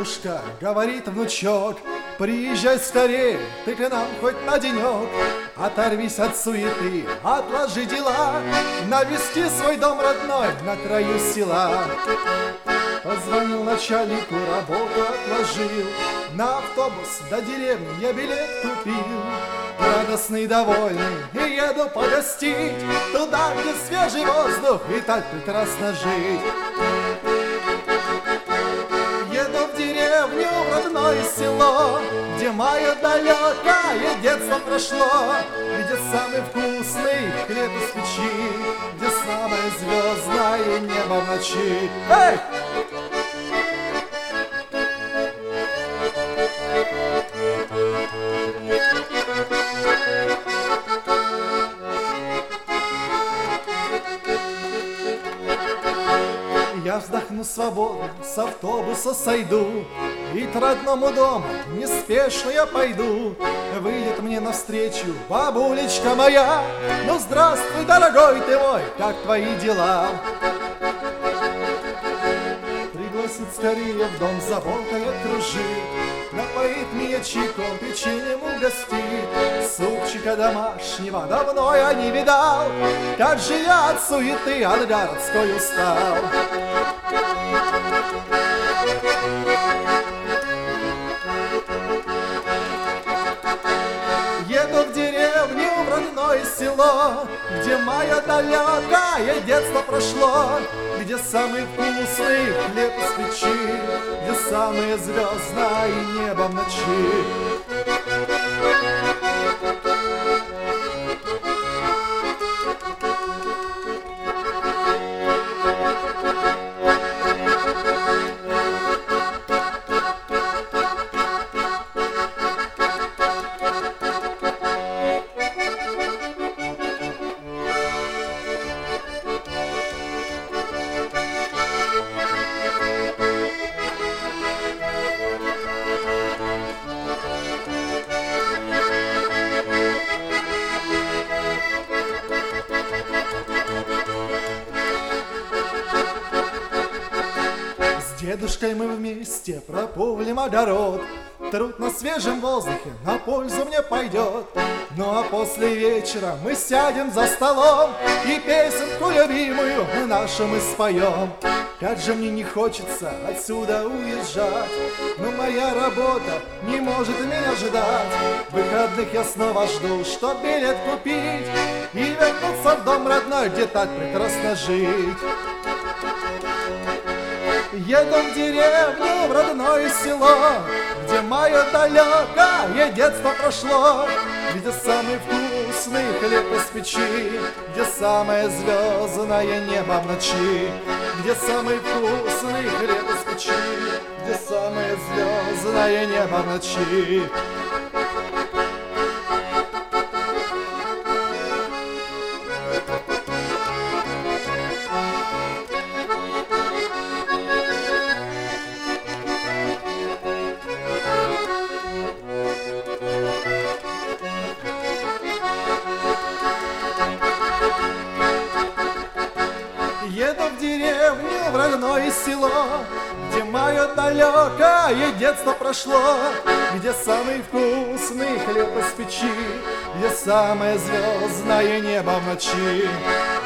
Бабушка говорит, внучок, приезжай скорее, ты к нам хоть на денек. Оторвись от суеты, отложи дела, навести свой дом родной на краю села. Позвонил начальнику, работу отложил, на автобус до деревни я билет купил. Радостный, довольный, и еду погостить туда, где свежий воздух и так прекрасно жить. Еду в деревню, в родное село, где мое далекое детство прошло, где самый вкусный хлеб из печи, где самое звездное небо в ночи. Эй! Я вздохну свободно, с автобуса сойду и к родному дому неспешно я пойду. Выйдет мне навстречу бабулечка моя: ну здравствуй, дорогой ты мой, как твои дела? Пригласит скорее в дом, заботой окружит, напоит меня чайком, печеньем угостит. Супчика домашнего давно я не видал, как же я от суеты, от городской устал. Еду в деревню, в родное село, где мое далекое детство прошло, где самый вкусный хлеб из печи, где самое звездное небо в ночи. С дедушкой мы вместе прополим огород, труд на свежем воздухе на пользу мне пойдет. Ну а после вечера мы сядем за столом и песенку любимую нашу мы споем. Как же мне не хочется отсюда уезжать, но моя работа не может меня ждать. Выходных я снова жду, чтоб билет купить и вернуться в дом родной, где так прекрасно жить. Еду в деревню, в родное село, где мое далекое детство прошло, где самый вкусный хлеб из печи, где самое звездное небо в ночи, где самый вкусный хлеб из печи, где самое звездное небо в ночи. Еду в деревню, в родное село, где мое далекое детство прошло, где самый вкусный хлеб из печи, где самое звездное небо в ночи.